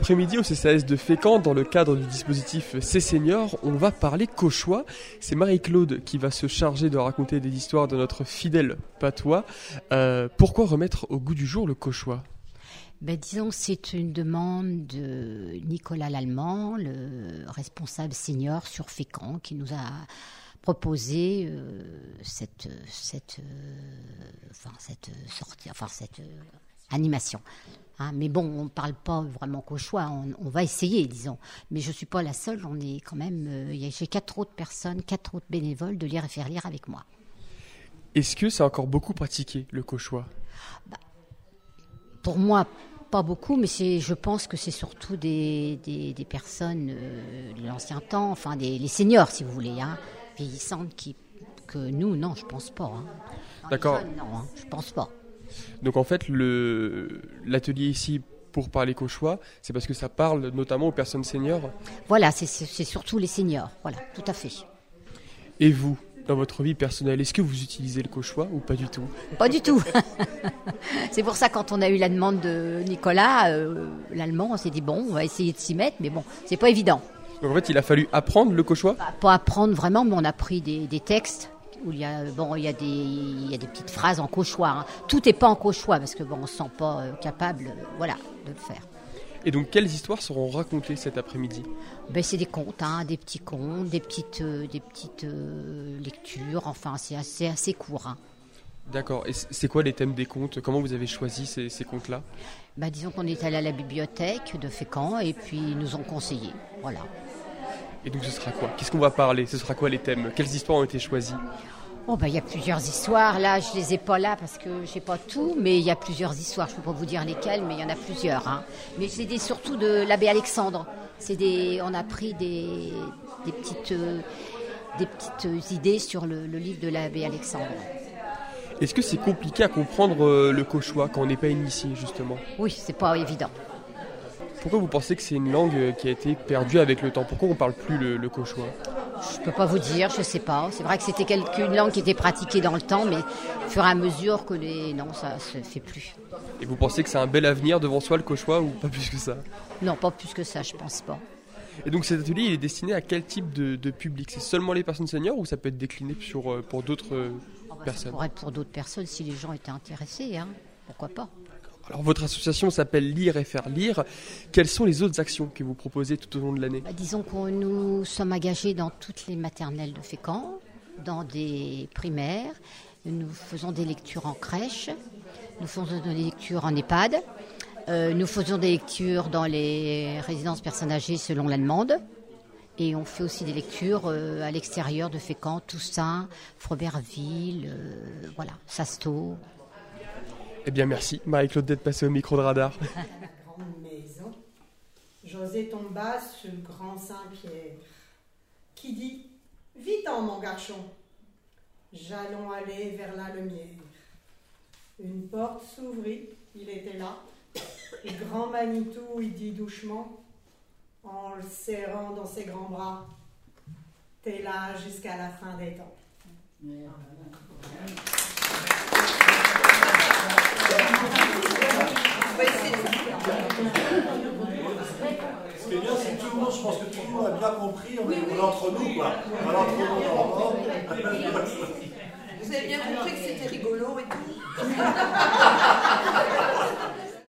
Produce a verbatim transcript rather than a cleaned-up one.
après-midi au C C A S de Fécamp, dans le cadre du dispositif C Senior, on va parler cauchois. C'est Marie-Claude qui va se charger de raconter des histoires de notre fidèle patois. Euh, pourquoi remettre au goût du jour le cauchois ? Ben, disons que c'est une demande de Nicolas Lallemand, le responsable senior sur Fécamp, qui nous a proposé euh, cette, cette, euh, enfin, cette sortie, enfin cette euh, animation. Hein, mais bon, on ne parle pas vraiment cauchois, on, on va essayer, disons. Mais je ne suis pas la seule, on est quand même, euh, j'ai quatre autres personnes, quatre autres bénévoles de Lire et Faire Lire avec moi. Est-ce que c'est encore beaucoup pratiqué, le cauchois ? Bah, pour moi, pas beaucoup, mais c'est, je pense que c'est surtout des, des, des personnes euh, de l'ancien temps, enfin des, les seniors, si vous voulez, hein, vieillissantes, qui, que nous, non, je pense pas. Hein. D'accord. Jeunes, non, hein, je pense pas. Donc en fait, le, l'atelier ici pour parler cauchois, c'est parce que ça parle notamment aux personnes seniors. Voilà, c'est, c'est, c'est surtout les seniors, voilà, tout à fait. Et vous ? Dans votre vie personnelle, est-ce que vous utilisez le cauchois ou pas du tout ? Pas du tout. C'est pour ça, quand on a eu la demande de Nicolas, euh, l'allemand, on s'est dit, bon, on va essayer de s'y mettre, mais bon, c'est pas évident. Donc en fait, il a fallu apprendre le cauchois ? Bah, pas apprendre vraiment, mais on a pris des, des textes où il y a, bon, il y a des, il y a des petites phrases en cauchois. Hein. Tout n'est pas en cauchois, parce que bon, on ne se sent pas euh, capable, euh, voilà, de le faire. Et donc, quelles histoires seront racontées cet après-midi ? Ben, c'est des contes, hein, des petits contes, des petites, euh, des petites euh, lectures. Enfin, c'est assez, assez court. Hein. D'accord. Et c'est quoi les thèmes des contes ? Comment vous avez choisi ces, ces contes-là ? Ben, disons qu'on est allé à la bibliothèque de Fécamp et puis ils nous ont conseillé. Voilà. Et donc, ce sera quoi ? Qu'est-ce qu'on va parler ? Ce sera quoi les thèmes ? Quelles histoires ont été choisies ? Oh ben, il y a plusieurs histoires. Là, je les ai pas là parce que j'ai pas tout, mais il y a plusieurs histoires. Je peux pas vous dire lesquelles, mais il y en a plusieurs. Hein. Mais c'est des, surtout de l'abbé Alexandre. C'est des, on a pris des, des petites, euh, des petites idées sur le, le livre de l'abbé Alexandre. Est-ce que c'est compliqué à comprendre euh, le cauchois quand on n'est pas initié, justement ? Oui, c'est pas évident. Pourquoi vous pensez que c'est une langue qui a été perdue avec le temps ? Pourquoi on ne parle plus le, le cauchois ? Je ne peux pas vous dire, je ne sais pas. C'est vrai que c'était quelque, une langue qui était pratiquée dans le temps, mais au fur et à mesure que les... Non, ça ne se fait plus. Et vous pensez que c'est un bel avenir devant soi, le cauchois, ou pas plus que ça ? Non, pas plus que ça, je ne pense pas. Et donc cet atelier, il est destiné à quel type de, de public ? C'est seulement les personnes seniors ou ça peut être décliné sur, euh, pour d'autres euh, oh bah, personnes ? Ça pourrait être pour d'autres personnes si les gens étaient intéressés, hein. Pourquoi pas ? Alors votre association s'appelle Lire et Faire Lire. Quelles sont les autres actions que vous proposez tout au long de l'année ? Bah, disons que nous sommes engagés dans toutes les maternelles de Fécamp, dans des primaires. Nous faisons des lectures en crèche, nous faisons des lectures en EHPAD, euh, nous faisons des lectures dans les résidences personnes âgées selon la demande. Et on fait aussi des lectures euh, à l'extérieur de Fécamp, Toussaint, Froberville, euh, voilà, Sasto. Eh bien merci Marie-Claude d'être passée au micro de Radar. La grande maison, José tomba sur grand Saint-Pierre, qui dit « Vite-en mon garçon, j'allons aller vers la lumière. » Une porte s'ouvrit, il était là, et grand Manitou il dit doucement, en le serrant dans ses grands bras, « T'es là jusqu'à la fin des temps. » Ce qui est bien, c'est que tout le monde, je pense que tout le monde a bien compris, on est, on est entre nous, quoi. On est entre nous, on est Vous avez bien compris que c'était rigolo et tout.